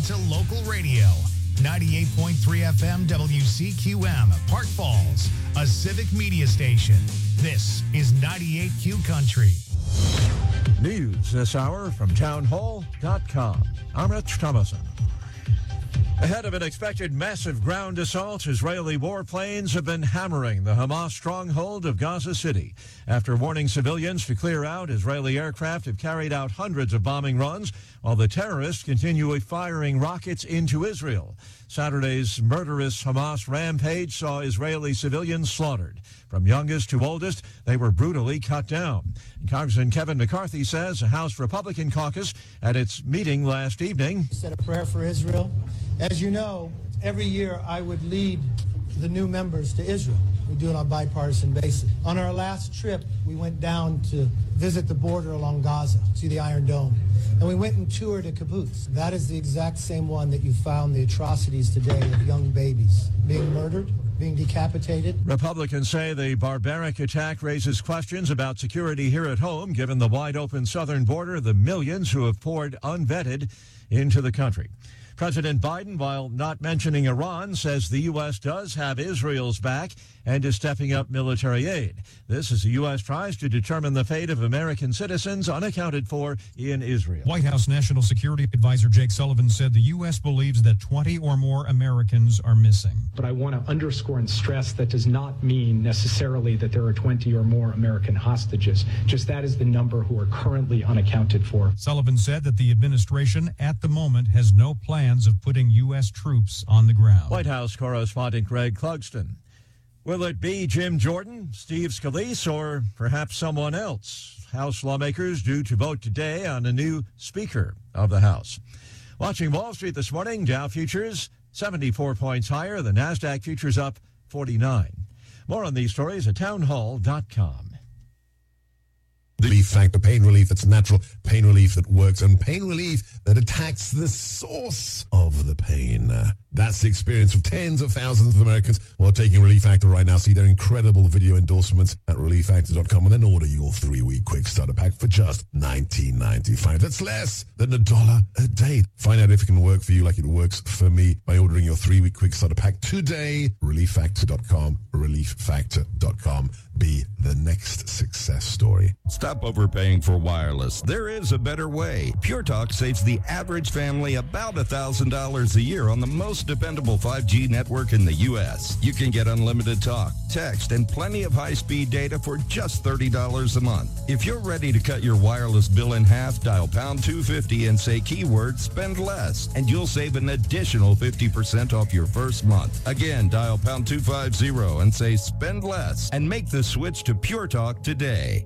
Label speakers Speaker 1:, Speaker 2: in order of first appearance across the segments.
Speaker 1: to local radio. 98.3 FM WCQM, Park Falls, a civic media station. This is 98Q Country.
Speaker 2: News this hour from townhall.com. I'm Rich Thomason. Ahead of an expected massive ground assault, Israeli warplanes have been hammering the Hamas stronghold of Gaza City. After warning civilians to clear out, Israeli aircraft have carried out hundreds of bombing runs, while the terrorists continue firing rockets into Israel. Saturday's murderous Hamas rampage saw Israeli civilians slaughtered. From youngest to oldest, they were brutally cut down. Congressman Kevin McCarthy says a House Republican caucus at its meeting last evening
Speaker 3: said a prayer for Israel. As you know, every year I would lead the new members to Israel. We do it on a bipartisan basis. On our last trip, we went down to visit the border along Gaza, see the Iron Dome. And we went and toured a kibbutz. That is the exact same one that you found the atrocities today of young babies being murdered, being decapitated.
Speaker 2: Republicans say the barbaric attack raises questions about security here at home, given the wide-open southern border, the millions who have poured unvetted into the country. President Biden, while not mentioning Iran, says the U.S. does have Israel's back and is stepping up military aid. This as the U.S. tries to determine the fate of American citizens unaccounted for in Israel.
Speaker 4: White House National Security Advisor Jake Sullivan said the U.S. believes that 20 or more Americans are missing.
Speaker 5: But I want to underscore and stress that does not mean necessarily that there are 20 or more American hostages. Just that is the number who are currently unaccounted for.
Speaker 4: Sullivan said that the administration at the moment has no plans of putting U.S. troops on the ground.
Speaker 2: White House correspondent Greg Clugston. Will it be Jim Jordan, Steve Scalise, or perhaps someone else? House lawmakers due to vote today on a new Speaker of the House. Watching Wall Street this morning, Dow futures 74 points higher. The NASDAQ futures up 49. More on these stories at townhall.com.
Speaker 6: Relief Factor, pain relief that's natural, pain relief that works, and pain relief that attacks the source of the pain. That's the experience of tens of thousands of Americans who are taking Relief Factor right now. See their incredible video endorsements at relieffactor.com and then order your 3-week quick starter pack for just $19.95. That's less than $1 a day. Find out if it can work for you like it works for me by ordering your 3-week quick starter pack today. Relieffactor.com, relieffactor.com. Be the next success story.
Speaker 7: Stop overpaying for wireless. There is a better way. Pure Talk saves the average family about $1,000 a year on the most dependable 5G network in the U.S. You can get unlimited talk, text, and plenty of high-speed data for just $30 a month. If you're ready to cut your wireless bill in half, dial pound 250 and say keyword spend less, and you'll save an additional 50% off your first month. Again, dial pound 250 and say spend less, and make the switch to Pure Talk today.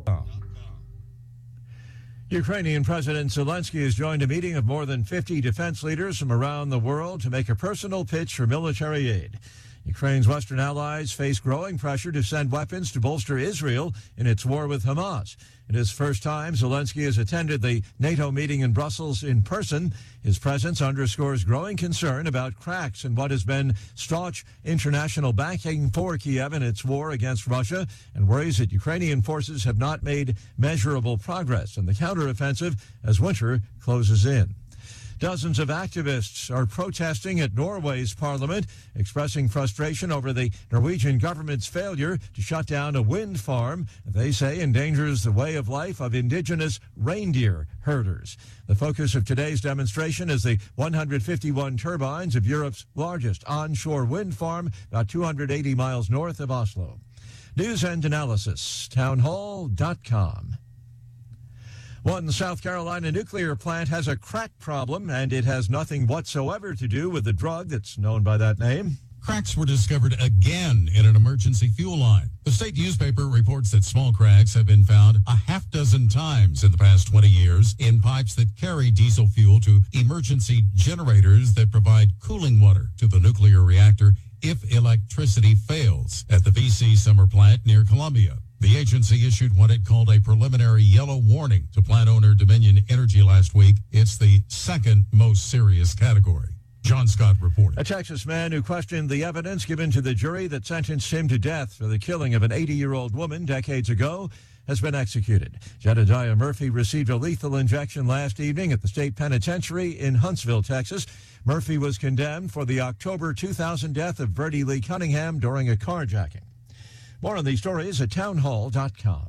Speaker 2: Ukrainian President Zelensky has joined a meeting of more than 50 defense leaders from around the world to make a personal pitch for military aid. Ukraine's Western allies face growing pressure to send weapons to bolster Israel in its war with Hamas. It is the first time Zelensky has attended the NATO meeting in Brussels in person. His presence underscores growing concern about cracks in what has been staunch international backing for Kiev in its war against Russia, and worries that Ukrainian forces have not made measurable progress in the counteroffensive as winter closes in. Dozens of activists are protesting at Norway's parliament, expressing frustration over the Norwegian government's failure to shut down a wind farm they say endangers the way of life of indigenous reindeer herders. The focus of today's demonstration is the 151 turbines of Europe's largest onshore wind farm, about 280 miles north of Oslo. News and analysis, townhall.com. One South Carolina nuclear plant has a crack problem, and it has nothing whatsoever to do with the drug that's known by that name.
Speaker 8: Cracks were discovered again in an emergency fuel line. The state newspaper reports that small cracks have been found a half dozen times in the past 20 years in pipes that carry diesel fuel to emergency generators that provide cooling water to the nuclear reactor if electricity fails at the VC Summer plant near Columbia. The agency issued what it called a preliminary yellow warning to plant owner Dominion Energy last week. It's the second most serious category. John Scott reported.
Speaker 2: A Texas man who questioned the evidence given to the jury that sentenced him to death for the killing of an 80-year-old woman decades ago has been executed. Jedediah Murphy received a lethal injection last evening at the state penitentiary in Huntsville, Texas. Murphy was condemned for the October 2000 death of Brady Lee Cunningham during a carjacking. More on these stories at townhall.com.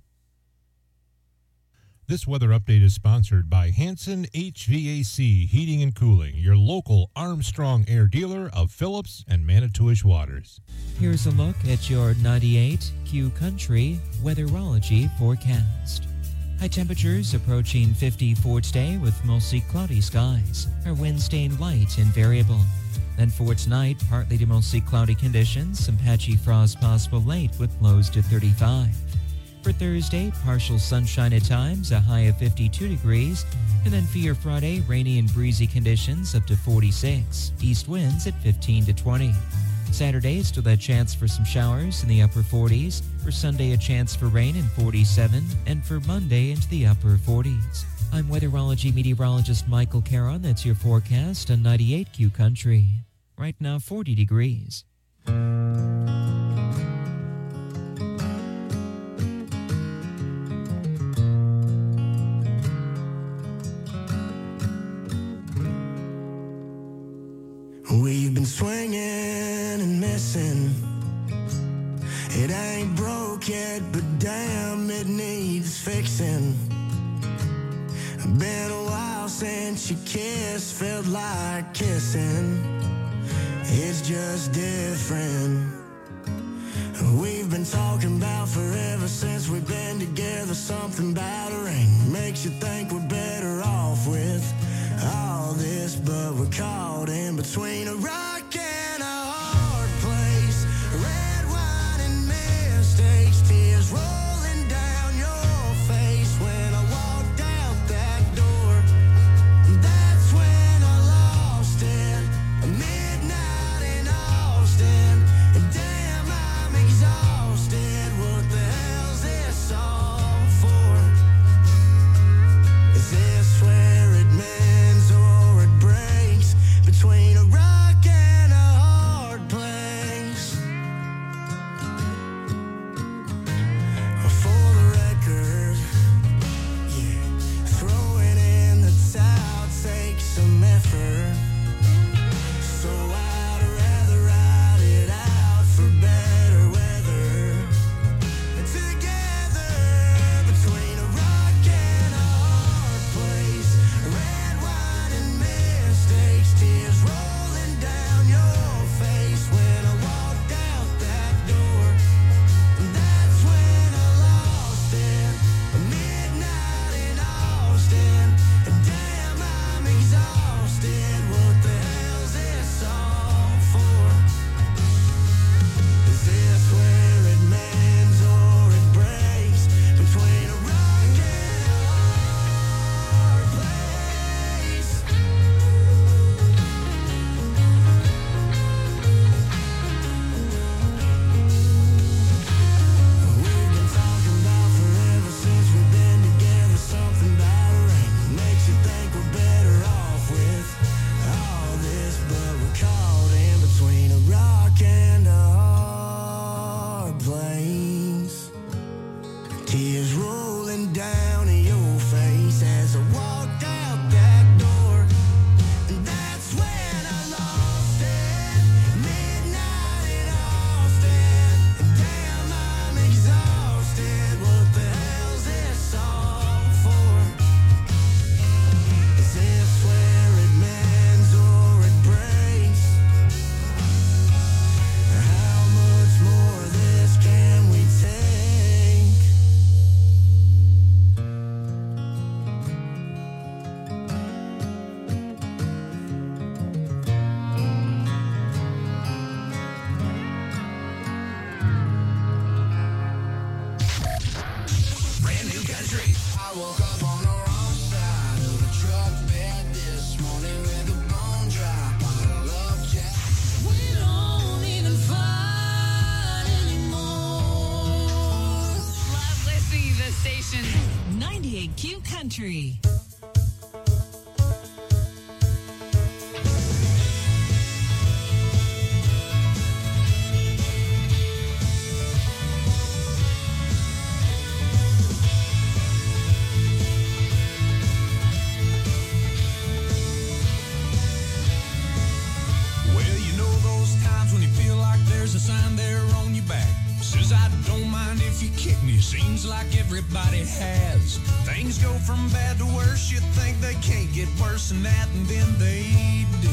Speaker 9: This weather update is sponsored by Hanson HVAC Heating and Cooling, your local Armstrong Air dealer of Phillips and Manitowish Waters.
Speaker 10: Here's a look at your 98Q Country weatherology forecast. High temperatures approaching 50 for today with mostly cloudy skies. Our winds staying light and variable. Then for tonight, partly to mostly cloudy conditions, some patchy frost possible late with lows to 35. For Thursday, partial sunshine at times, a high of 52 degrees. And then for your Friday, rainy and breezy conditions up to 46. East winds at 15 to 20. Saturday, still that chance for some showers in the upper 40s. For Sunday, a chance for rain in 47. And for Monday, into the upper 40s. I'm weatherology meteorologist Michael Caron. That's your forecast on 98Q Country. Right now, 40 degrees.
Speaker 11: We've been swinging and missing. It ain't broke yet, but damn, it needs fixing. Been a while since you kissed, felt like kissing. It's just different. We've been talking about forever since we've been together. Something about a ring makes you think we're better off with all this, but we're caught in between a rock and a hard place. Red wine and mistakes, tears rolling down your face. When I walked out that door, that's when I lost it. Midnight in Austin, and damn, I'm exhausted. What the hell's this all for? Is this where it mends or it breaks? Between a rock and a hard place. For the record, yeah, throwing in the towel takes some effort. So I'd rather ride it out for better weather. Together, between a rock and a hard place. Red wine and mistakes, tears rolling down your face. When I walked out that door, that's when I lost it. Midnight in Austin, and damn, I'm exhausted. What the hell's this all for? Is this where it mends or it breaks? Between a rock and a hard place. We've been talking about forever since we've been together. Something about a ring makes you think we're better off with all this, but we're caught in between a rock and a hard place. Tears rolling down your face as I walked out that door. And that's when I lost it. Midnight in Austin. And damn, I'm exhausted. What the hell's this all for? Is this where it mends or it breaks? How much more of this can we take? Brand new country. I woke up on the wrong side of the truck bed this morning with a bone dry bottle of Jack. We don't even fight anymore.
Speaker 12: Love listening to this station. 98Q Country.
Speaker 13: a sign there on your back. Says I don't mind if you kick me. Seems like everybody has. Things go from bad to worse. You think they can't get worse than that, and then they do.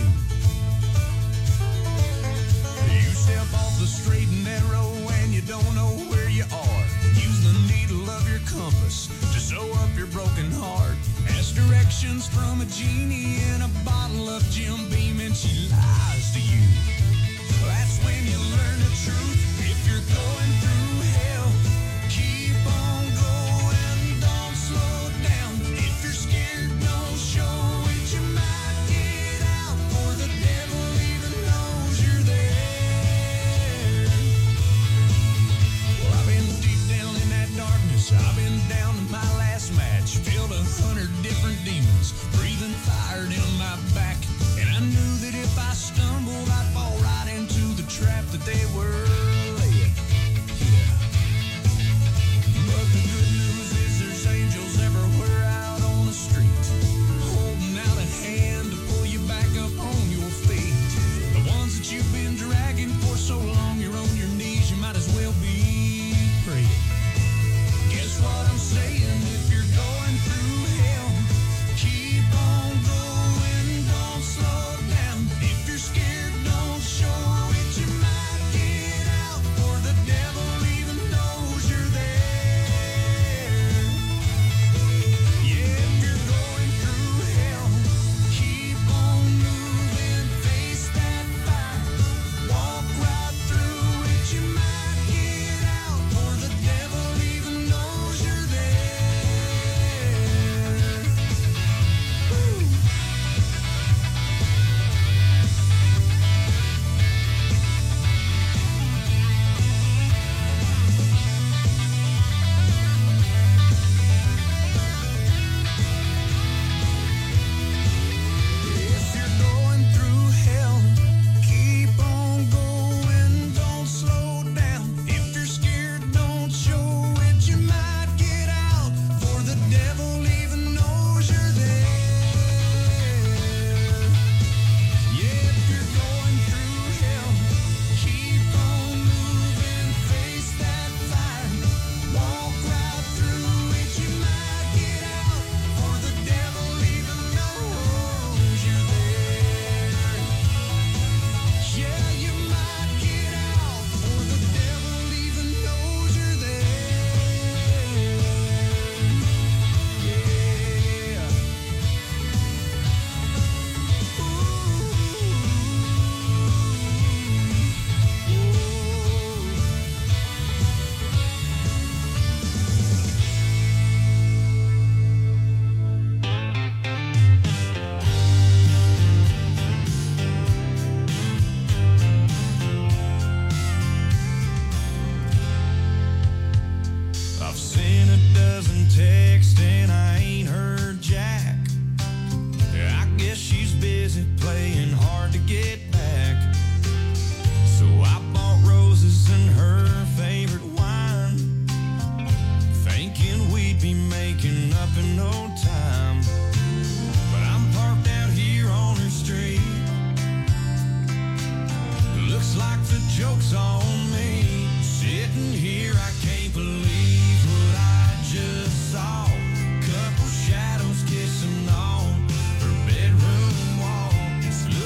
Speaker 13: You step off the straight and narrow and you don't know where you are. Use the needle of your compass to sew up your broken heart. Ask directions from a genie in a bottle of Jim Beam and she lies to you. That's when you learn the truth. If you're going through hell, keep on going, don't slow down. If you're scared, don't show it. You might get out, or the devil even knows you're there. Well, I've been deep down in that darkness. I've been down to my last match. Filled 100 different demons, breathing fire down my back. And I knew that if I stumbled, I'd fall right into the trap that they were laying. Yeah. But the good news is there's angels everywhere out on the street, holding out a hand to pull you back up on your feet. The ones that you've been dragging for so long, you're on your knees, you might as well be praying. Guess what I'm saying? If you're going through hell, keep on going, don't slow down. If you're scared, don't show it. You might get out, or the devil even knows you're there. Yeah, if you're going through hell, keep on moving, face that fire, walk right through it. You might get out, or the devil even knows you're there. Woo. If you're going through hell, keep on going, don't slow down. If you're scared, don't show it. You might get out, for the devil even knows you're there. Yeah, if you're going through hell, keep on moving, face that fire, walk right through it. You might get out, for the devil even knows you're there. Yeah, you might get out, for the devil even knows you're there. Yeah. I've seen a dozen texts and I ain't heard jack. I guess she's busy playing hard to get back. So I bought roses and her favorite wine, thinking we'd be making up in no time. But I'm parked out here on her street. Looks like the joke's on me. Sitting here, I can't believe what I just saw. Couple shadows kissing on her bedroom wall. It's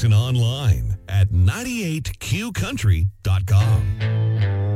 Speaker 14: Listen online at 98qcountry.com.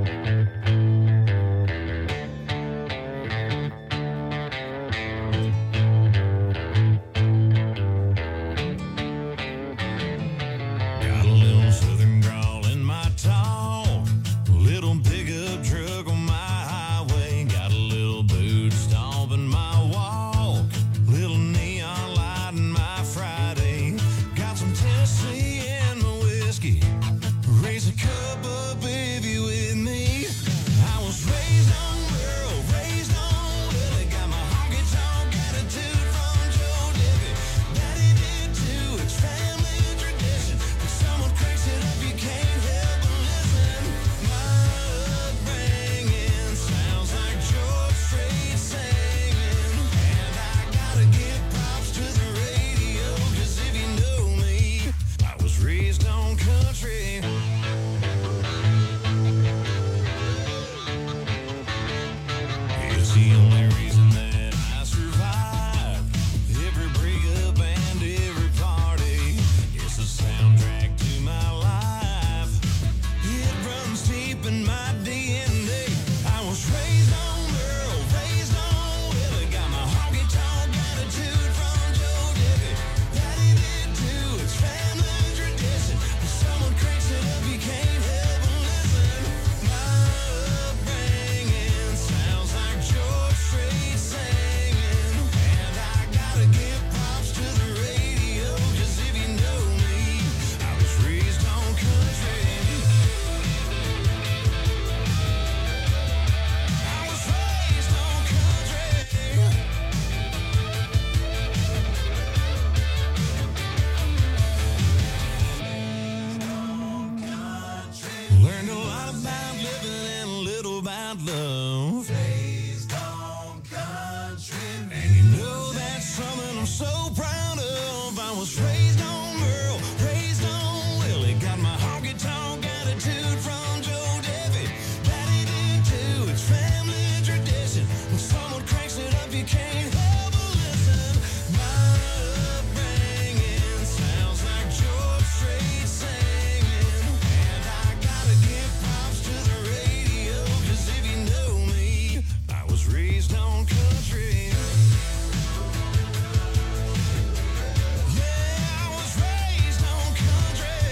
Speaker 13: Raise a cup up, baby, with me. I was raised on Merle, raised on Willie. Got my honky tonk attitude from Joe Dippy. Daddy did too, it's family tradition. When someone cranks it up, you can't help but listen. My upbringing sounds like George Strait singing. And I gotta give props to the radio, 'cause if you know me, I was raised on country. It's the only reason that I survive every breakup and every party. It's the soundtrack to my life. It runs deep in my DNA. I was raised on Merle, raised on Willie. Got my honky tonk attitude from Joe Dippy. Daddy did too, it's family tradition. When someone cranks it up, you can't help but listen. My upbringing sounds like George Strait singing. And I gotta give props to the radio, 'cause if you know me, I was raised on country. I was raised on country. Learned a lot about living and a little about love. Raised on country. And you know that's something I'm so proud of. I was raised on Merle, raised on Willie. Got my honky tonk attitude from Joe Dippy. Daddy did too, it's family tradition. When someone cranks it up, you can't help but listen. My upbringing sounds like George Strait singing. And I gotta give props to the radio, 'cause if you know me, I was raised on country. Yeah, I was raised on country.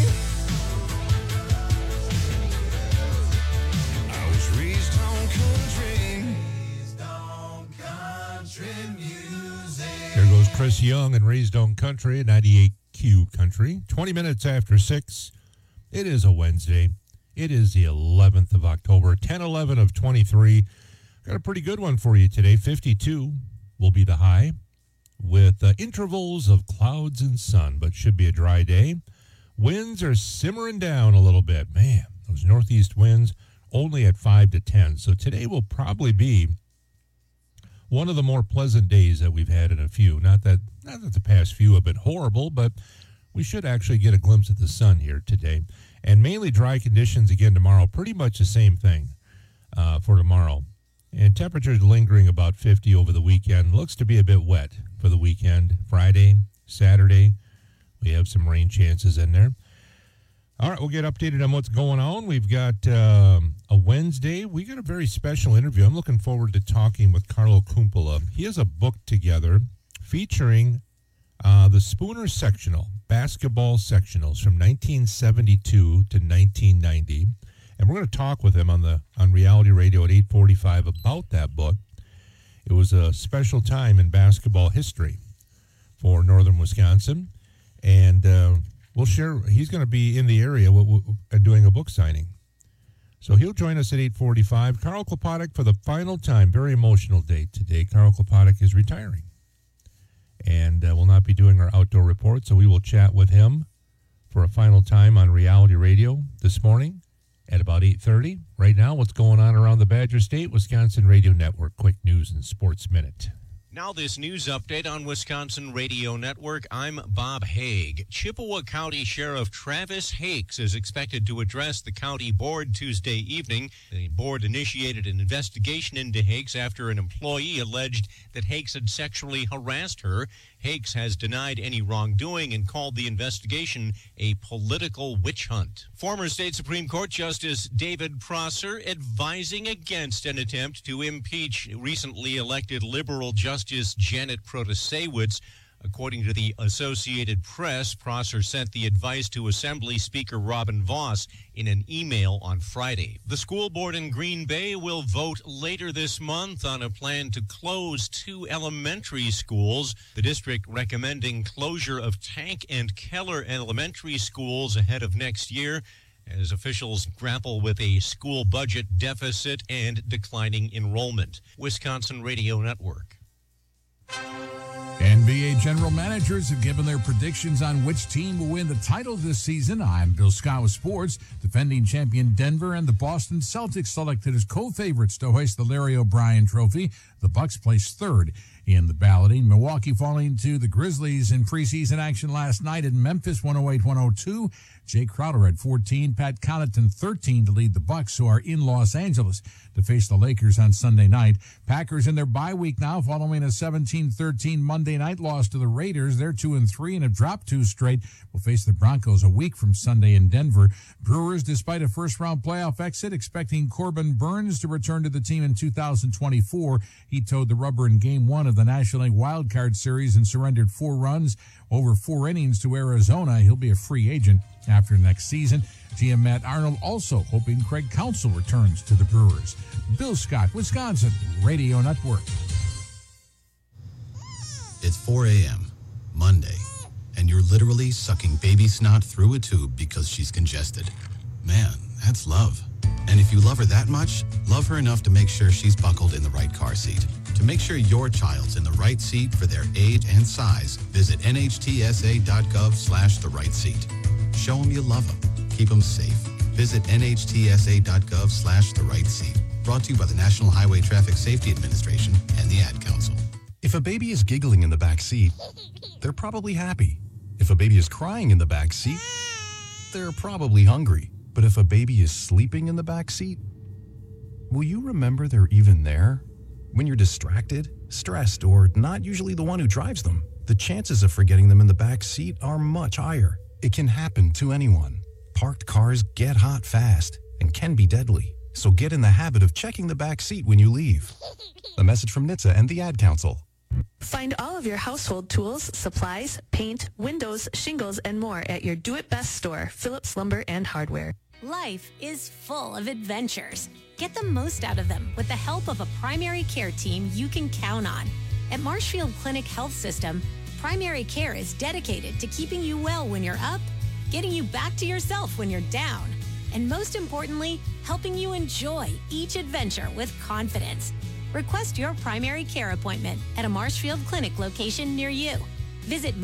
Speaker 13: I was raised on country. Raised on country music.
Speaker 9: There goes Chris Young and Raised on Country at 98Q Country. 20 minutes after 6. It is a Wednesday. It is the 11th of October, 10/11 of 23. Got a pretty good one for you today. 52 will be the high with intervals of clouds and sun, but should be a dry day. Winds are simmering down a little bit. Man, those northeast winds only at 5 to 10. So today will probably be one of the more pleasant days that we've had in a few. Not that the past few have been horrible, but we should actually get a glimpse of the sun here today. And mainly dry conditions again tomorrow. Pretty much the same thing for tomorrow. And temperatures lingering about 50 over the weekend. Looks to be a bit wet for the weekend. Friday, Saturday, we have some rain chances in there. All right, we'll get updated on what's going on. We've got a Wednesday. We got a very special interview. I'm looking forward to talking with Carlo Kumpula. He has a book together featuring the Spooner Sectional, basketball sectionals from 1972 to 1990. And we're going to talk with him on Reality Radio at 8:45 about that book. It was a special time in basketball history for northern Wisconsin. And we'll share, he's going to be in the area doing a book signing. So he'll join us at 8:45. Carl Klopotic for the final time. Very emotional date today. Carl Klopotic is retiring. And will not be doing our outdoor report. So we will chat with him for a final time on Reality Radio this morning at about 8:30. Right now, what's going on around the Badger State? Wisconsin Radio Network. Quick news and sports minute.
Speaker 15: Now this news update on Wisconsin Radio Network. I'm Bob Haig. Chippewa County Sheriff Travis Hakes is expected to address the county board Tuesday evening. The board initiated an investigation into Hakes after an employee alleged that Hakes had sexually harassed her. Hakes has denied any wrongdoing and called the investigation a political witch hunt. Former State Supreme Court Justice David Prosser advising against an attempt to impeach recently elected liberal Justice Janet Protasewicz. According to the Associated Press, Prosser sent the advice to Assembly Speaker Robin Voss in an email on Friday. The school board in Green Bay will vote later this month on a plan to close 2 elementary schools. The district recommending closure of Tank and Keller elementary schools ahead of next year as officials grapple with a school budget deficit and declining enrollment. Wisconsin Radio Network.
Speaker 16: NBA general managers have given their predictions on which team will win the title this season. I'm Bill Scott with sports. Defending champion Denver and the Boston Celtics selected as co-favorites to hoist the Larry O'Brien Trophy. The Bucks placed third in the balloting. Milwaukee falling to the Grizzlies in preseason action last night in Memphis, 108-102. Jay Crowder had 14, Pat Connaughton 13 to lead the Bucks, who are in Los Angeles to face the Lakers on Sunday night. Packers in their bye week now following a 17-13 Monday night loss to the Raiders. They're 2-3 and have dropped 2 straight. Will face the Broncos a week from Sunday in Denver. Brewers, despite a first-round playoff exit, expecting Corbin Burns to return to the team in 2024. He towed the rubber in Game 1 of the National League Wild Card Series and surrendered 4 runs over 4 innings to Arizona. He'll be a free agent after next season. GM Matt Arnold also hoping Craig Counsell returns to the Brewers. Bill Scott, Wisconsin Radio Network.
Speaker 17: It's 4 a.m., Monday, and you're literally sucking baby snot through a tube because she's congested. Man, that's love. And if you love her that much, love her enough to make sure she's buckled in the right car seat. To make sure your child's in the right seat for their age and size, visit nhtsa.gov/the right seat. Show them you love them. Keep them safe. Visit nhtsa.gov/the right seat. Brought to you by the National Highway Traffic Safety Administration and the Ad Council.
Speaker 18: If a baby is giggling in the back seat, they're probably happy. If a baby is crying in the back seat, they're probably hungry. But if a baby is sleeping in the back seat, will you remember they're even there? When you're distracted, stressed, or not usually the one who drives them, the chances of forgetting them in the back seat are much higher. It can happen to anyone. Parked cars get hot fast and can be deadly. So get in the habit of checking the back seat when you leave. A message from NHTSA and the Ad Council.
Speaker 19: Find all of your household tools, supplies, paint, windows, shingles, and more at your do-it-best store, Phillips Lumber and Hardware.
Speaker 20: Life is full of adventures. Get the most out of them with the help of a primary care team you can count on. At Marshfield Clinic Health System, primary care is dedicated to keeping you well when you're up, getting you back to yourself when you're down, and most importantly, helping you enjoy each adventure with confidence. Request your primary care appointment at a Marshfield Clinic location near you. Visit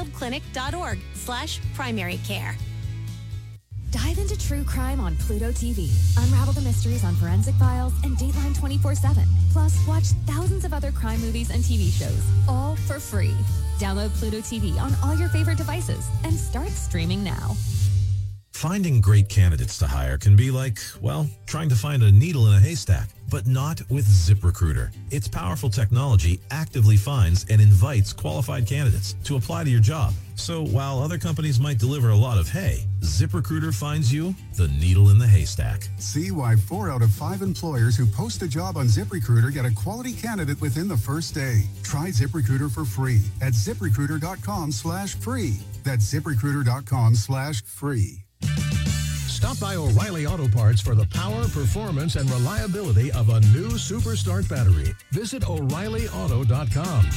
Speaker 20: marshfieldclinic.org/primary care.
Speaker 21: Dive into true crime on Pluto TV. Unravel the mysteries on Forensic Files and Dateline 24/7. Plus, watch thousands of other crime movies and TV shows, all for free. Download Pluto TV on all your favorite devices and start streaming now.
Speaker 14: Finding great candidates to hire can be like, well, trying to find a needle in a haystack, but not with ZipRecruiter. Its powerful technology actively finds and invites qualified candidates to apply to your job. So while other companies might deliver a lot of hay, ZipRecruiter finds you the needle in the haystack.
Speaker 22: See why 4 out of 5 employers who post a job on ZipRecruiter get a quality candidate within the first day. Try ZipRecruiter for free at ZipRecruiter.com/free. That's ZipRecruiter.com/free.
Speaker 23: Stop by O'Reilly Auto Parts for the power, performance, and reliability of a new Superstart battery. Visit O'ReillyAuto.com.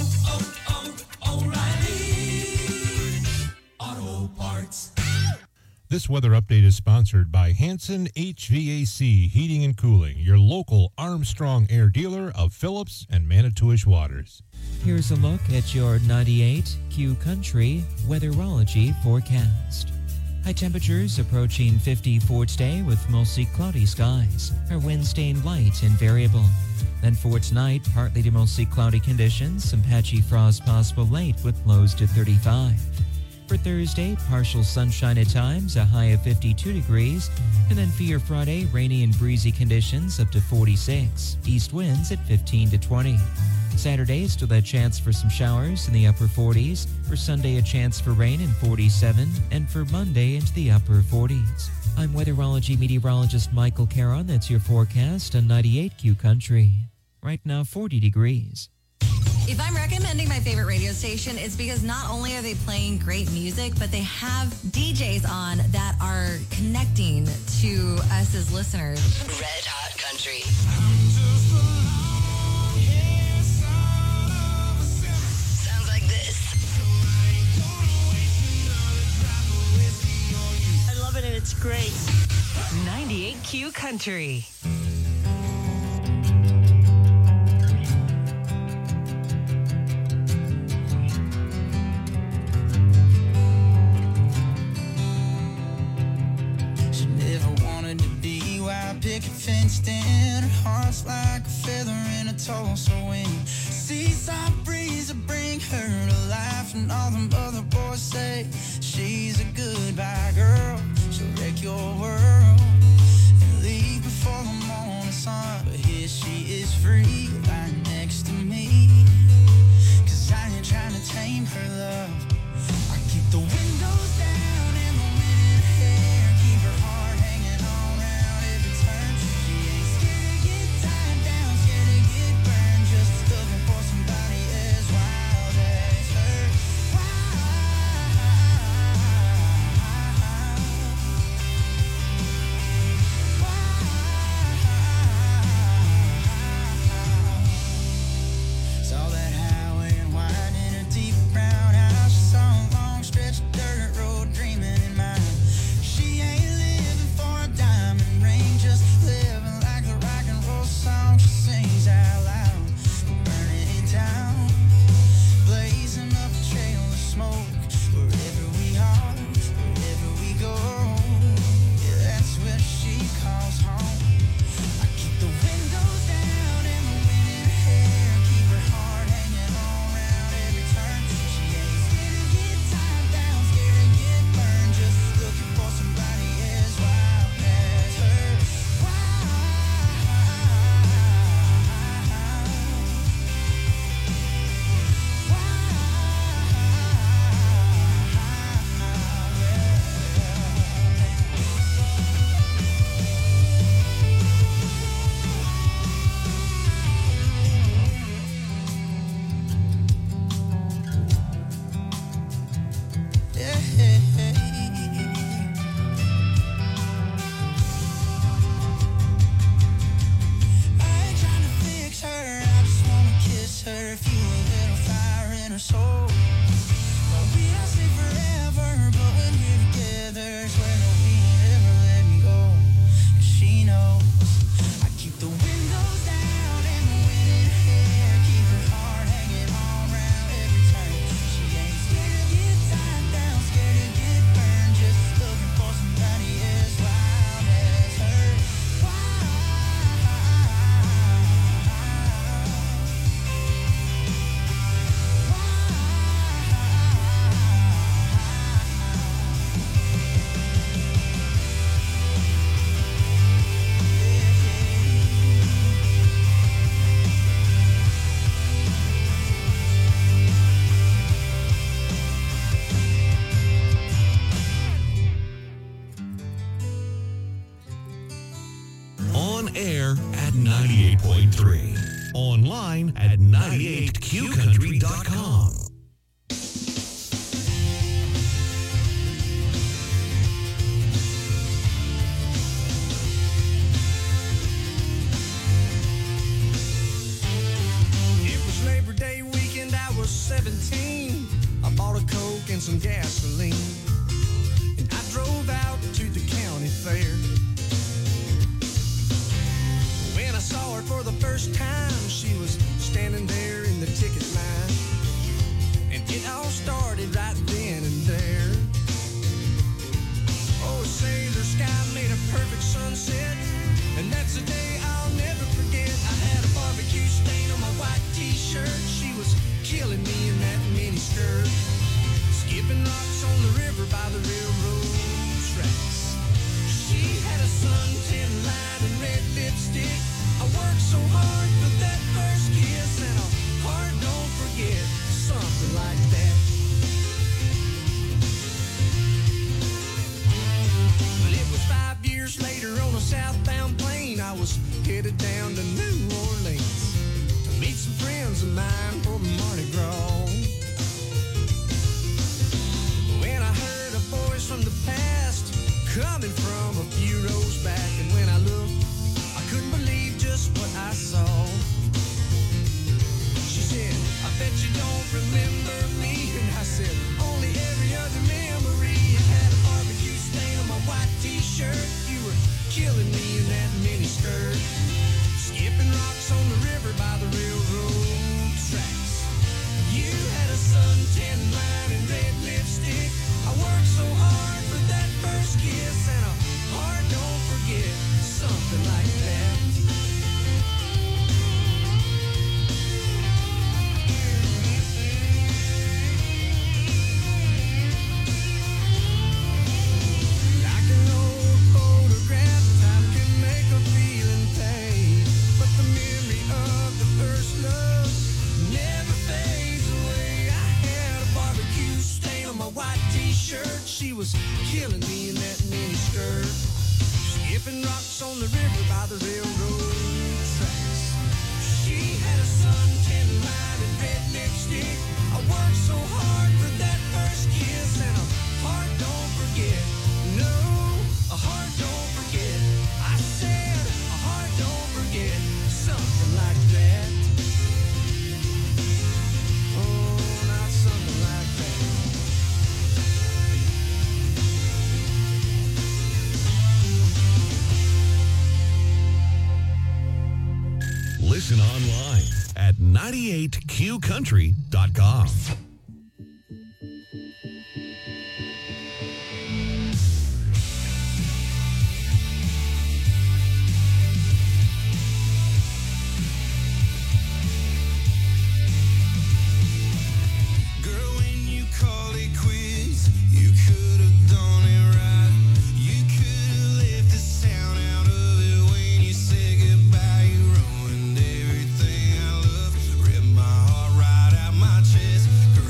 Speaker 13: O'Reilly Auto Parts.
Speaker 9: This weather update is sponsored by Hanson HVAC Heating and Cooling, your local Armstrong Air dealer of Phillips and Manitowish Waters.
Speaker 10: Here's a look at your 98Q Country weatherology forecast. High temperatures approaching 50 for today with mostly cloudy skies. Our winds staying light and variable. Then for tonight, partly to mostly cloudy conditions, some patchy frost possible late with lows to 35. For Thursday, partial sunshine at times, a high of 52 degrees. And then for your Friday, rainy and breezy conditions up to 46. East winds at 15 to 20. Saturday, still that chance for some showers in the upper 40s. For Sunday, a chance for rain in 47. And for Monday, into the upper 40s. I'm weatherology meteorologist Michael Caron. That's your forecast on 98Q Country. Right now, 40 degrees.
Speaker 1: If I'm recommending my favorite radio station, it's because not only are they playing great music, but they have DJs on that are connecting to us as listeners.
Speaker 12: Red Hot Country. Sounds like this.
Speaker 3: I love it and it's great.
Speaker 12: 98Q Country.
Speaker 5: Picket fenced in, her heart's like a feather in a Tulsa wind. Seaside breeze will bring her to life, and all them other boys say she's a goodbye girl. She'll wreck your world and leave before the morning sun. But here she is free, right next to me. 'Cause I ain't trying to tame her love. I keep the windows down and the wind in her hair, keep her heart hanging on round every turn. She ain't scared to get tied down, scared to get burned, just looking for somebody as wild as her. Saw that highway and wide in a deep brown house. She saw a long stretch of dirt road dreaming in mind. She ain't living for a diamond ring, just living like the rock and roll song she sings out loud. Burning it down, blazing up a trail of smoke. Wherever we are, wherever we go, yeah, that's where she calls home. I keep the windows down and the wind in her hair, keep her heart hanging on round every turn. She ain't scared to get tied down, scared to get burned, just looking for somebody as wild as her. I ain't trying to fix her, I just wanna kiss her, feel a little fire in her soul. Well, we don't say forever, but when we're together, swear that we ain't ever letting go. 'Cause she knows I keep the windows down and the wind in her hair, keep her heart hanging on round every turn. She ain't scared to get tied down, scared to get burned, just looking for somebody as wild as her.
Speaker 24: On air at 98.3. Online at 98qcountry.com.
Speaker 5: It was Labor Day weekend, I was 17. I bought a Coke and some gasoline, and I drove out to the county fair. When I saw her for the first time, she was standing there in the ticket line, and it all started right then and there. perfect sunset, and that's a day I'll never forget. I had a barbecue stain on my white t-shirt. She was killing me in that mini skirt, skipping rocks on the river by the railroad tracks. She had a suntan line and red lipstick. I worked so hard for that first kiss, and a heart don't forget, something like that. But it was 5 years later on a southbound plane. I was headed down to New Orleans to meet some friends of mine for Mardi Gras. When I heard a voice from the past coming from a few rows back, and when I looked, I couldn't believe just what I saw. She said, I bet you don't remember me. And I said, only every other memory. I had a barbecue stain on my white t-shirt. You were killing me in that mini skirt, skipping rocks on the river by the railroad tracks. You had a suntan line and red lipstick. I worked so hard for that first kiss, and a heart don't forget, something like that. Like an old photograph, time can make a feeling fade, but the memory of the first love never fades away. I had a barbecue stain on my white t-shirt. She was killing me in that mini skirt, skipping rocks on the river by the railroad tracks. She had a suntan line and red lipstick. I worked so hard for that first kiss, and a heart don't forget. No, a heart don't forget. I said a heart don't forget, something like that. Oh, not something like that.
Speaker 24: Listen online at 98qcountry.com.
Speaker 5: Girl, when you called it quits, you could have done it right. You could have left the sound out of it when you said goodbye. You ruined everything I love, ripped my heart right out my chest. Girl,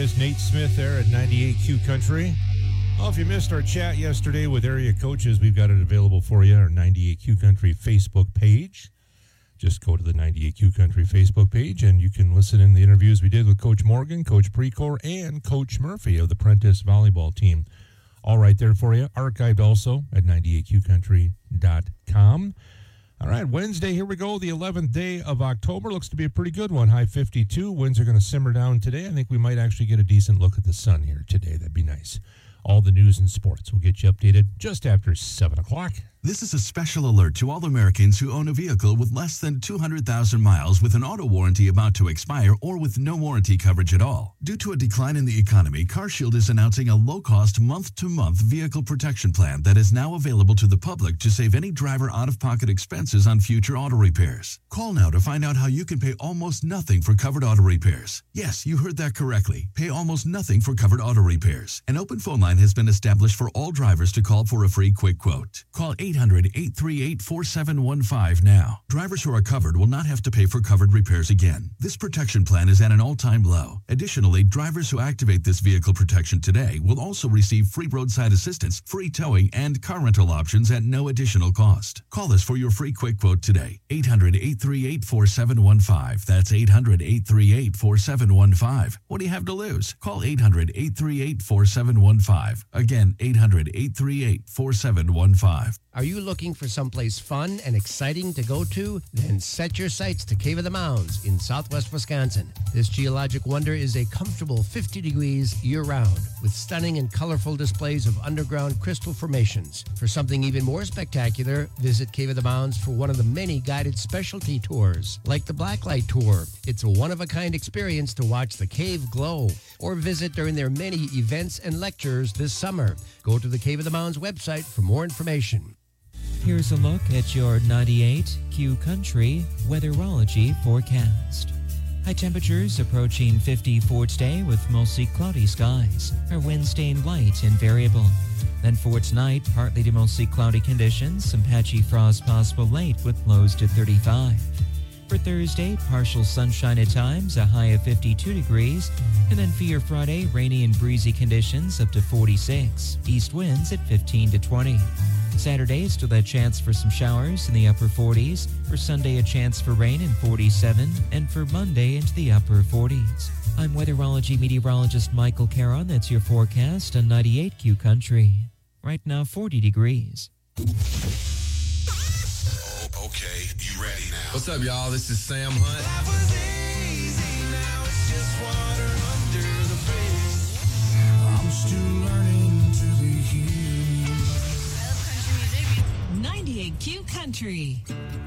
Speaker 9: is Nate Smith there at 98Q Country. Oh, if you missed our chat yesterday with area coaches, we've got it available for you on our 98Q Country Facebook page. Just go to the 98Q Country Facebook page, and you can listen in the interviews we did with Coach Morgan, Coach Precourt, and Coach Murphy of the Prentice volleyball team. All right there for you. Archived also at 98qcountry.com. All right, Wednesday, here we go. The 11th day of October. Looks to be a pretty good one. High 52. Winds are going to simmer down today. I think we might actually get a decent look at the sun here today. That'd be nice. All the news and sports. We'll get you updated just after 7 o'clock.
Speaker 3: This is a special alert to all Americans who own a vehicle with less than 200,000 miles with an auto warranty about to expire or with no warranty coverage at all. Due to a decline in the economy, CarShield is announcing a low-cost month-to-month vehicle protection plan that is now available to the public to save any driver out-of-pocket expenses on future auto repairs. Call now to find out how you can pay almost nothing for covered auto repairs. Yes, you heard that correctly. Pay almost nothing for covered auto repairs. An open phone line has been established for all drivers to call for a free quick quote. Call 800-838-4715 now. Drivers who are covered will not have to pay for covered repairs again. This protection plan is at an all-time low. Additionally, drivers who activate this vehicle protection today will also receive free roadside assistance, free towing, and car rental options at no additional cost. Call us for your free quick quote today. 800-838-4715. That's 800-838-4715. What do you have to lose? Call 800-838-4715. Again, 800-838-4715.
Speaker 4: Are you looking for someplace fun and exciting to go to? Then set your sights to Cave of the Mounds in southwest Wisconsin. This geologic wonder is a comfortable 50 degrees year-round with stunning and colorful displays of underground crystal formations. For something even more spectacular, visit Cave of the Mounds for one of the many guided specialty tours, like the Blacklight Tour. It's a one-of-a-kind experience to watch the cave glow, or visit during their many events and lectures this summer. Go to the Cave of the Mounds website for more information.
Speaker 10: Here's a look at your 98Q Country weatherology forecast. High temperatures approaching 50 for today with mostly cloudy skies. Our winds staying light and variable. Then for tonight, partly to mostly cloudy conditions, some patchy frost possible late with lows to 35. For Thursday, partial sunshine at times, a high of 52 degrees. And then for your Friday, rainy and breezy conditions up to 46. East winds at 15 to 20. Saturday, still that chance for some showers in the upper 40s. For Sunday, a chance for rain in 47. And for Monday, into the upper 40s. I'm weatherology meteorologist Michael Caron. That's your forecast on 98Q Country. Right now, 40 degrees.
Speaker 6: Okay, you ready now? What's up, y'all? This is Sam Hunt. Life was easy, now it's just water under the bridge. I'm still learning to be here.
Speaker 12: I love country music. 98Q Country.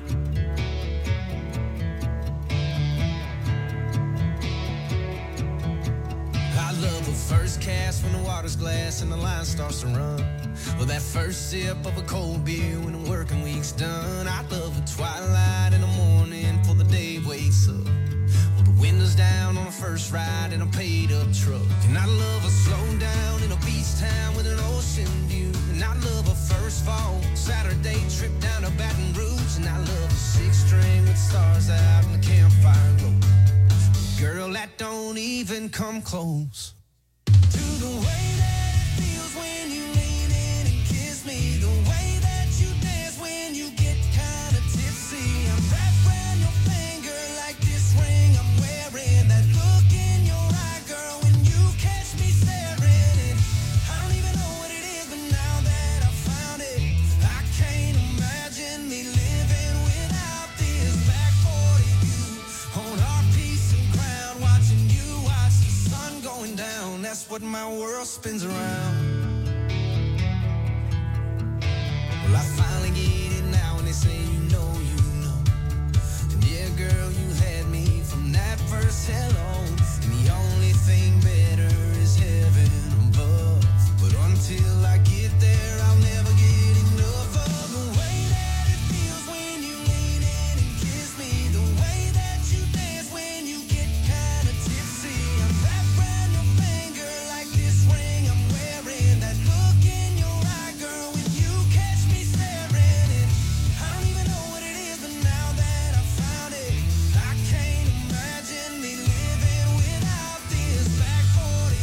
Speaker 13: I love the first cast when the water's glass and the line starts to run. Well, that first sip of a cold beer when the working week's done. I love the twilight in the morning before the day wakes up. Well, the windows down on the first ride in a paid-up truck. And I love a slow down in a beach town with an ocean view. And I love a first fall Saturday trip down to Baton Rouge. And I love a six-string with stars out in the campfire glow. Girl, that don't even come close to the way that it feels when you lean in and kiss me. The way that you dance when you get kind of tipsy. I'm wrapped around your finger like this ring I'm wearing. That look in your eye, girl, when you catch me staring. And I don't even know what it is, but now that I found it, I can't imagine me living without this. Back for you on our piece of ground, watching you watch the sun going down. That's what my world spins around. Well, I finally get it now, and they say you know. And yeah, girl, you had me from that first hello. And the only thing better is heaven above. But until I get there, I'll never get enough of the way that it feels when you lean in and kiss me. The way that you dance when you get kind of tipsy. I'm wrapped around your finger like this ring I'm wearing. That look in your eye, girl, when you catch me staring. And I don't even know what it is, but now that I found it, I can't imagine me living without this. Back 40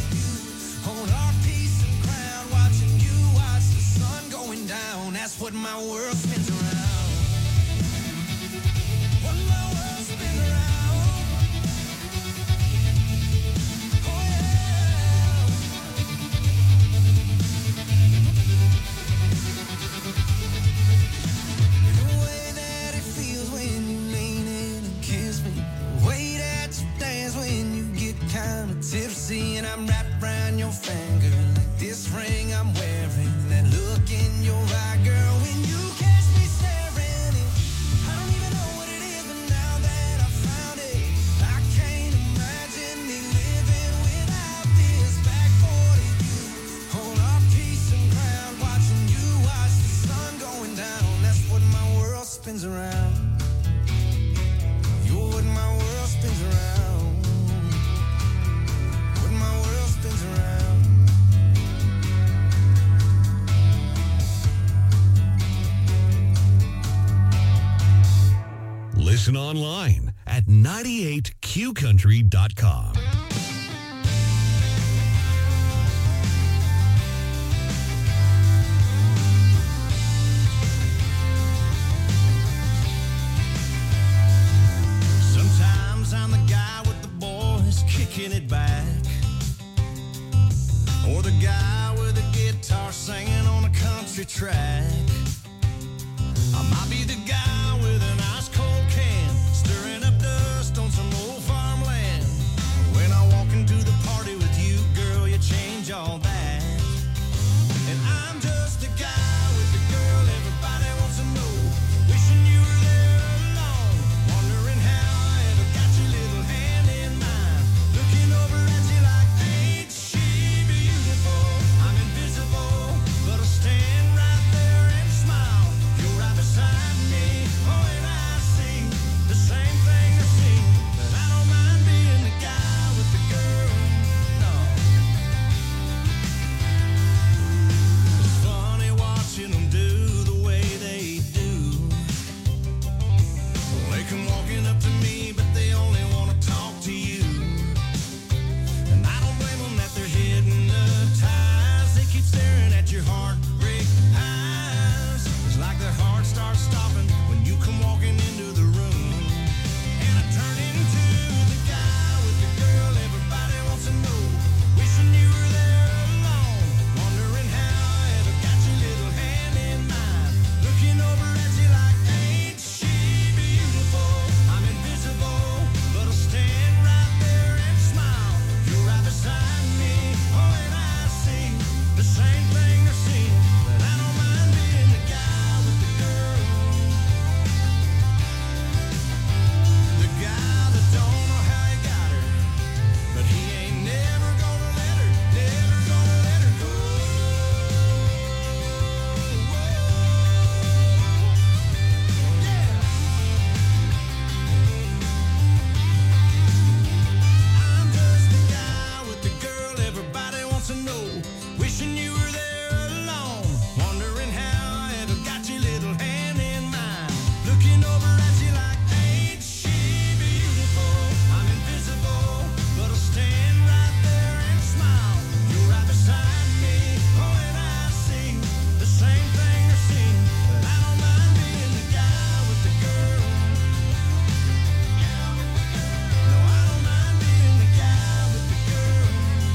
Speaker 5: one wrapped around your finger, like this ring I'm wearing, that look in your eye, girl, when you catch me staring. I don't even know what it is, but now that I found it, I can't imagine me living without this. Back 40 view, hold our peace and ground, watching you watch the sun going down. That's what my world spins around. You're what my world spins around. What my world spins around.
Speaker 24: Listen online at 98qcountry.com.
Speaker 5: Sometimes I'm the guy with the boys kicking it back, or the guy with a guitar singing on a country track. I might be the guy with an ice cold can, stirring up dust on some old farmland. When I walk into the party with you, girl, you change all that. And I'm just a guy with the girl everybody wants to know, wishing you were there alone, wondering how I ever got your little hand in mine, looking over at you like, ain't she beautiful? I'm invisible, but I'll stand right there and smile. You're right beside me, oh, and I see the same thing I see, but I don't mind being the guy with the girl, no. It's funny watching them do the way they do. They come walking up to me, but they only want to talk to you. And I don't blame them that they're hypnotized. They keep staring at your heartbreak eyes. It's like their heart starts stopping when you come walking into the room. And I turn into the guy with the girl everybody wants to know, wishing you were there alone, wondering how I ever got your little hand in mine, looking over at you like, ain't she beautiful? I'm invisible, but I'll stand right there and smile. You're right beside me, oh, and I see the same thing they're seeing, but I don't mind being the guy with the girl, the guy that don't know how he got her, but he ain't never gonna let her, never gonna let her go. I'm just the guy with the girl everybody wants to know, wishing you were there alone, wondering how I ever got your little hand in mine, looking over at you like, ain't she beautiful? I'm invisible, but I'll stand right there and smile. You're right beside me, oh, and I see the same thing they're seeing, but I don't mind being the guy with the girl. No, I don't mind being the guy with the girl.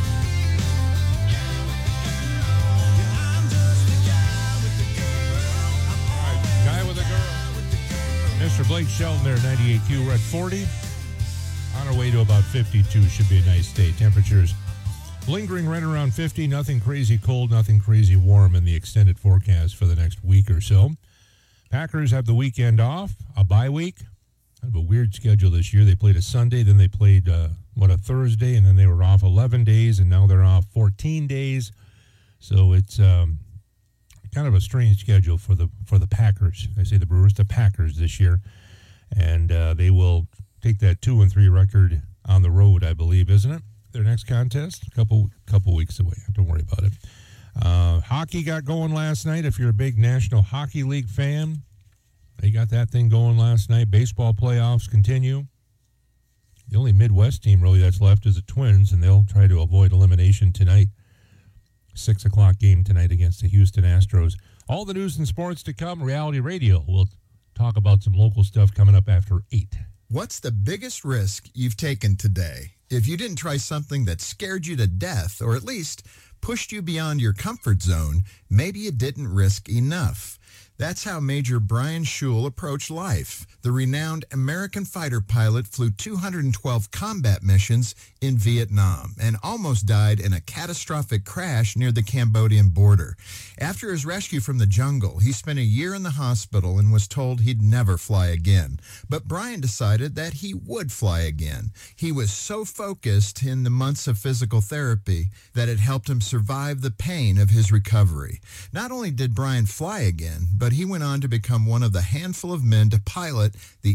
Speaker 5: Yeah, I'm just the guy with the girl.
Speaker 9: Guy with a girl. Mr. Blake Shelton there, 98Q. We're at 40. On our way to about 52. Should be a nice day. Temperatures lingering right around 50. Nothing crazy cold, nothing crazy warm in the extended forecast for the next week or so. Packers have the weekend off, a bye week. Kind of a weird schedule this year. They played a Sunday, then they played, a Thursday, and then they were off 11 days, and now they're off 14 days. So it's kind of a strange schedule for the Packers. I say the Brewers, the Packers this year. And they will take that 2-3 record on the road, I believe, isn't it? Their next contest, a couple weeks away. Don't worry about it. Hockey got going last night. If you're a big National Hockey League fan, they got that thing going last night. Baseball playoffs continue. The only Midwest team really that's left is the Twins, and they'll try to avoid elimination tonight. 6 o'clock game tonight against the Houston Astros. All the news and sports to come. Reality Radio. We'll talk about some local stuff coming up after 8.
Speaker 2: What's the biggest risk you've taken today? If you didn't try something that scared you to death, or at least pushed you beyond your comfort zone, maybe you didn't risk enough. That's how Major Brian Schul approached life. The renowned American fighter pilot flew 212 combat missions in Vietnam and almost died in a catastrophic crash near the Cambodian border. After his rescue from the jungle, he spent a year in the hospital and was told he'd never fly again. But Brian decided that he would fly again. He was so focused in the months of physical therapy that it helped him survive the pain of his recovery. Not only did Brian fly again, but he went on to become one of the handful of men to pilot the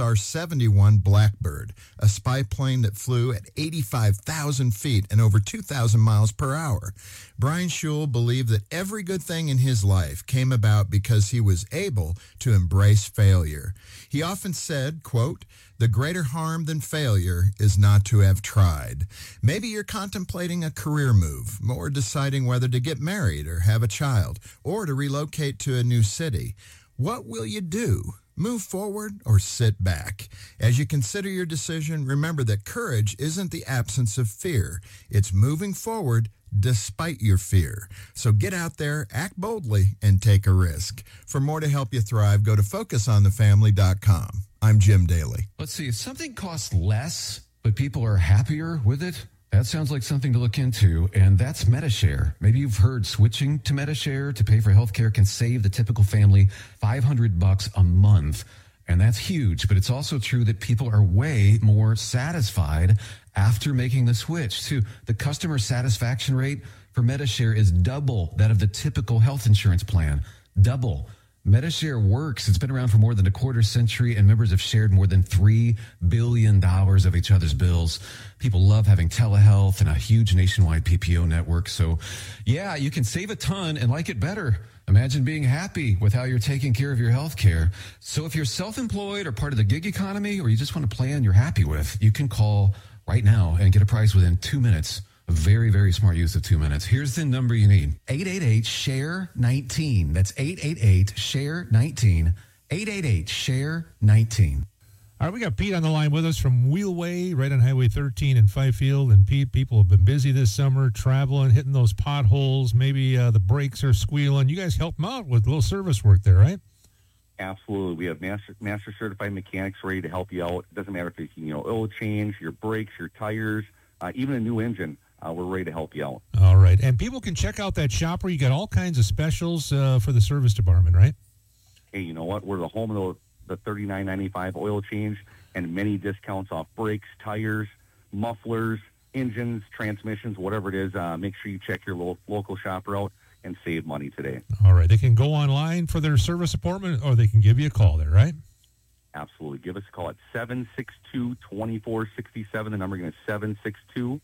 Speaker 2: SR-71 Blackbird, a spy plane that flew at 85,000 feet and over 2,000 miles per hour. Brian Schul believed that every good thing in his life came about because he was able to embrace failure. He often said, quote, "The greater harm than failure is not to have tried." Maybe you're contemplating a career move, or deciding whether to get married or have a child, or to relocate to a new city. What will you do? Move forward or sit back? As you consider your decision, remember that courage isn't the absence of fear. It's moving forward despite your fear. So get out there, act boldly, and take a risk. For more to help you thrive, go to FocusOnTheFamily.com. I'm Jim Daly.
Speaker 7: Let's see, if something costs less, but people are happier with it, that sounds like something to look into, and that's Medi-Share. Maybe you've heard switching to Medi-Share to pay for healthcare can save the typical family $500 a month, and that's huge. But it's also true that people are way more satisfied after making the switch. Too, the customer satisfaction rate for Medi-Share is double that of the typical health insurance plan. Double. Medi-Share works. It's been around for more than a quarter century, and members have shared more than $3 billion of each other's bills. People love having telehealth and a huge nationwide PPO network. So, yeah, you can save a ton and like it better. Imagine being happy with how you're taking care of your health care. So if you're self-employed or part of the gig economy, or you just want a plan you're happy with, you can call right now and get a price within 2 minutes. A very, very smart use of 2 minutes. Here's the number you need. 888-SHARE-19. That's 888-SHARE-19. 888-SHARE-19.
Speaker 9: All right, we got Pete on the line with us from Wheelway, right on Highway 13 in Fifield. And Pete, people have been busy this summer, traveling, hitting those potholes. Maybe the brakes are squealing. You guys help them out with a little service work there, right?
Speaker 8: Absolutely. We have master certified mechanics ready to help you out. It doesn't matter if it's, oil change, your brakes, your tires, even a new engine. We're ready to help you out.
Speaker 9: All right. And people can check out that shop where you got all kinds of specials for the service department, right?
Speaker 8: Hey, you know what? We're the home of the $39.95 oil change and many discounts off brakes, tires, mufflers, engines, transmissions, whatever it is. Make sure you check your local shopper out and save money today.
Speaker 9: All right. They can go online for their service appointment, or they can give you a call there, right?
Speaker 8: Absolutely. Give us a call at 762-2467. The number again is 762-2467.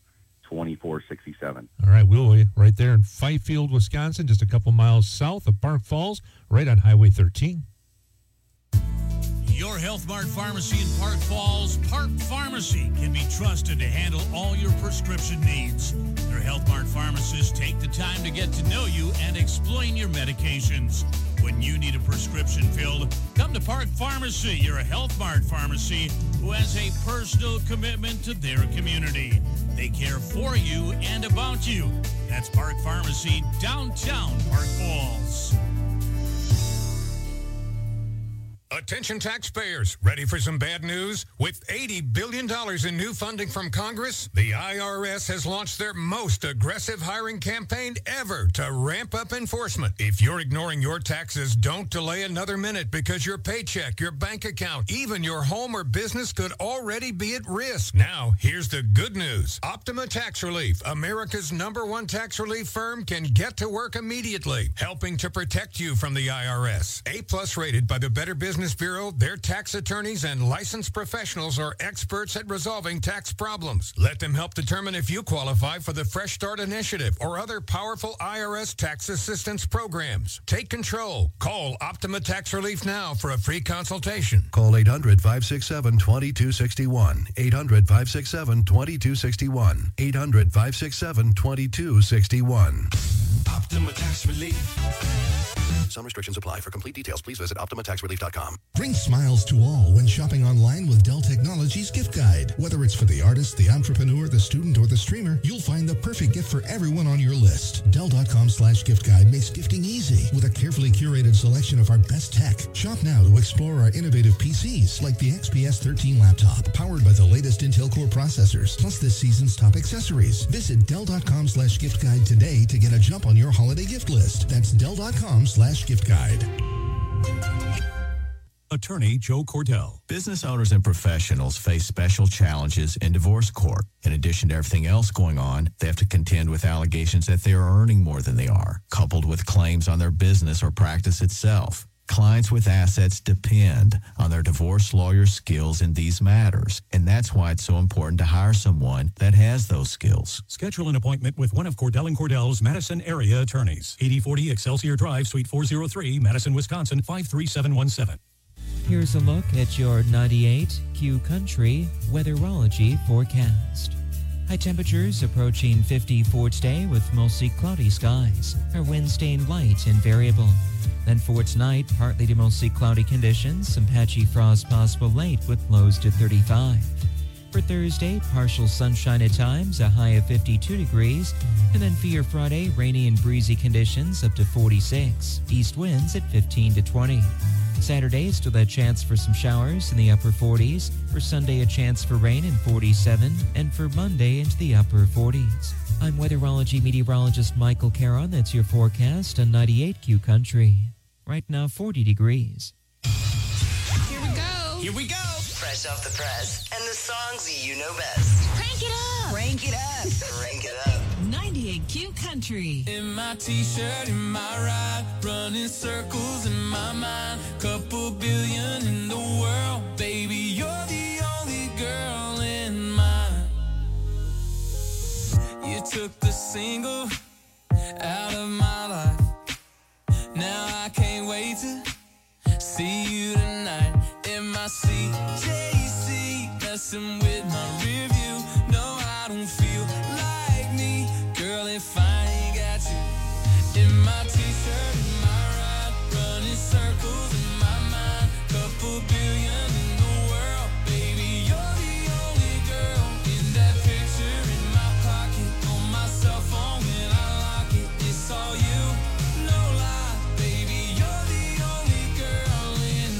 Speaker 9: All right, Wheelway, right there in Fifield, Wisconsin, just a couple miles south of Park Falls, right on Highway 13.
Speaker 11: Your Health Mart Pharmacy in Park Falls, Park Pharmacy, can be trusted to handle all your prescription needs. Your Health Mart pharmacists take the time to get to know you and explain your medications. When you need a prescription filled, come to Park Pharmacy, your Health Mart pharmacy, who has a personal commitment to their community. They care for you and about you. That's Park Pharmacy, downtown Park Falls.
Speaker 15: Attention taxpayers, ready for some bad news? With $80 billion in new funding from Congress, the IRS has launched their most aggressive hiring campaign ever to ramp up enforcement. If you're ignoring your taxes, don't delay another minute, because your paycheck, your bank account, even your home or business could already be at risk. Now, here's the good news. Optima Tax Relief, America's #1 tax relief firm, can get to work immediately, helping to protect you from the IRS. A+ rated by the Better Business Bureau, their tax attorneys and licensed professionals are experts at resolving tax problems. Let them help determine if you qualify for the Fresh Start Initiative or other powerful IRS tax assistance programs. Take control. Call Optima Tax Relief now for a free consultation.
Speaker 23: Call 800-567-2261. 800-567-2261. 800-567-2261.
Speaker 24: Optima Tax Relief.
Speaker 16: Some restrictions apply. For complete details, please visit OptimaTaxRelief.com.
Speaker 23: Bring smiles to all when shopping online with Dell Technologies Gift Guide. Whether it's for the artist, the entrepreneur, the student, or the streamer, you'll find the perfect gift for everyone on your list. Dell.com/gift guide makes gifting easy with a carefully curated selection of our best tech. Shop now to explore our innovative PCs like the XPS 13 laptop, powered by the latest Intel Core processors, plus this season's top accessories. Visit Dell.com/gift guide today to get a jump on your holiday gift list. That's Dell.com/gift guide.
Speaker 17: Attorney Joe Cordell.
Speaker 18: Business owners and professionals face special challenges in divorce court. In addition to everything else going on, they have to contend with allegations that they are earning more than they are, coupled with claims on their business or practice itself. Clients with assets depend on their divorce lawyer's skills in these matters, and that's why it's so important to hire someone that has those skills.
Speaker 17: Schedule an appointment with one of Cordell & Cordell's Madison area attorneys. 8040 Excelsior Drive, Suite 403, Madison, Wisconsin, 53717.
Speaker 10: Here's a look at your 98Q Country weatherology forecast. High temperatures approaching 50 for today with mostly cloudy skies. Our winds staying light and variable. Then for tonight, partly to mostly cloudy conditions, some patchy frost possible late with lows to 35. For Thursday, partial sunshine at times, a high of 52 degrees. And then for your Friday, rainy and breezy conditions up to 46. East winds at 15 to 20. Saturday, still that chance for some showers in the upper 40s. For Sunday, a chance for rain in 47. And for Monday, into the upper 40s. I'm weatherology meteorologist Michael Caron. That's your forecast on 98Q Country. Right now, 40 degrees.
Speaker 12: Here we go.
Speaker 19: Here we go. Fresh off the press. And the songs you know best.
Speaker 12: Crank it up.
Speaker 19: Crank it up. Crank it up.
Speaker 12: 98Q Country.
Speaker 13: In my t-shirt, in my ride, running circles in my mind. Couple billion in the world, baby, you're the only girl in mine. You took the single out of my life. Now I can't wait to see you tonight. In my CJC, messing with my rear view. No, I don't feel like me, girl, if I ain't got you. In my t-shirt, in my ride, running circles in my mind. Couple billion in the world, baby, you're the only girl. In that picture in my pocket, on my cell phone when I lock it, it's all you, no lie, baby, you're the only girl in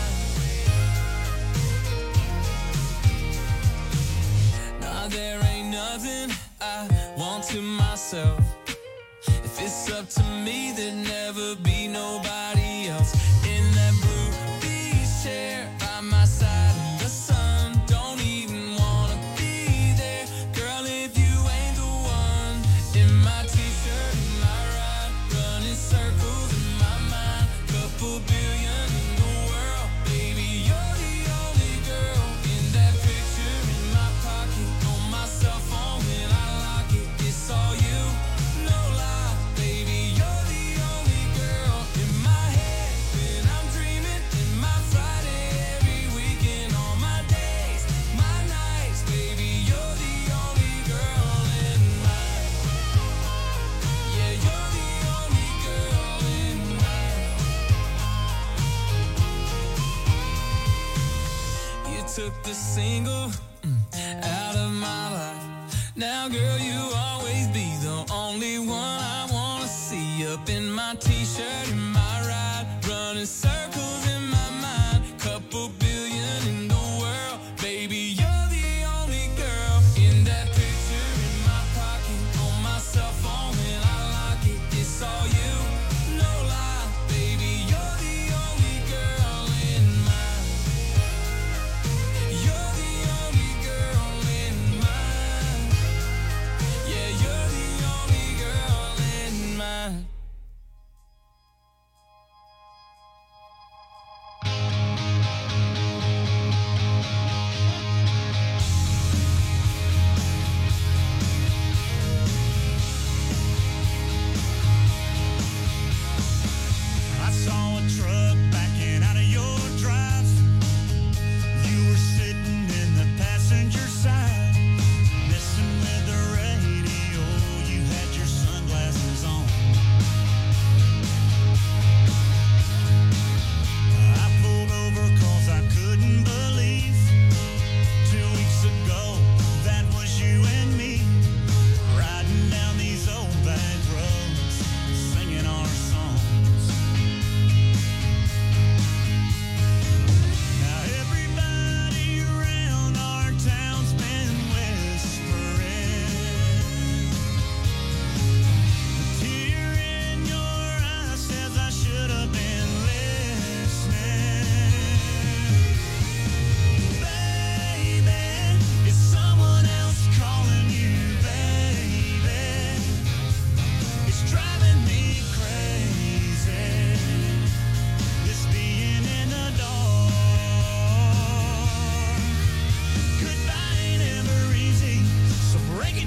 Speaker 13: mine. Nah, there ain't nothing I want to myself. If it's up to me, there'd never be nobody else. In that blue beach chair by my side in the sun, don't even wanna be there, girl, if you ain't the one. In my t-shirt, in my ride, running circles in my mind. Couple billion in the world, baby, you're the only girl. In that picture in my pocket, on my cell phone when I lock it, it's all you, no lie, baby, you're the only girl. In my head when I'm dreaming, in my Friday, every weekend, all my days, my nights, baby, you're the only girl in mine. Yeah, you're the only girl in mine. You took the single out of my life. Now, girl, you always be the only one I wanna see. Up in my t-shirt, in my ride, running circles in my mind. Couple billion in the world, baby, you're the only girl. In that picture in my pocket, on my cell phone when I lock it, it's all you, no lie, baby, you're the only girl in mine. You're the only girl in mine.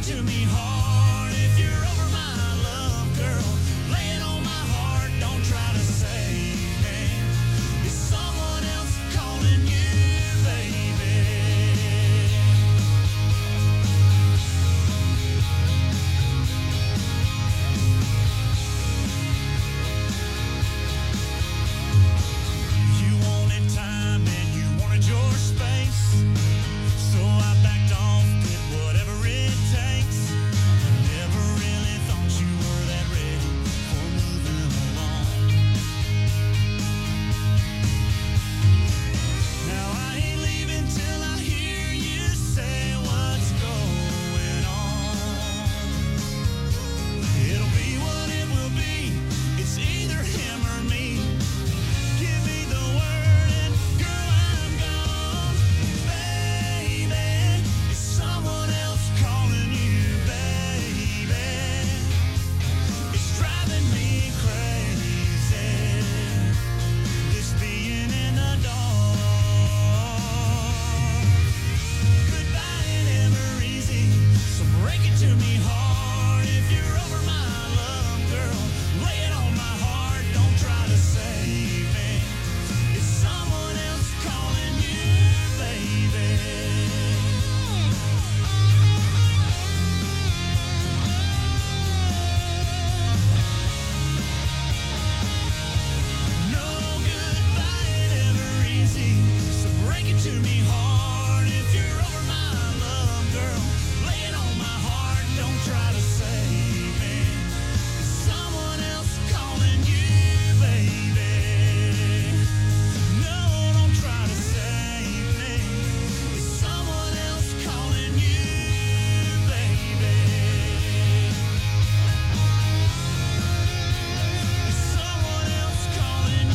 Speaker 13: to me hard.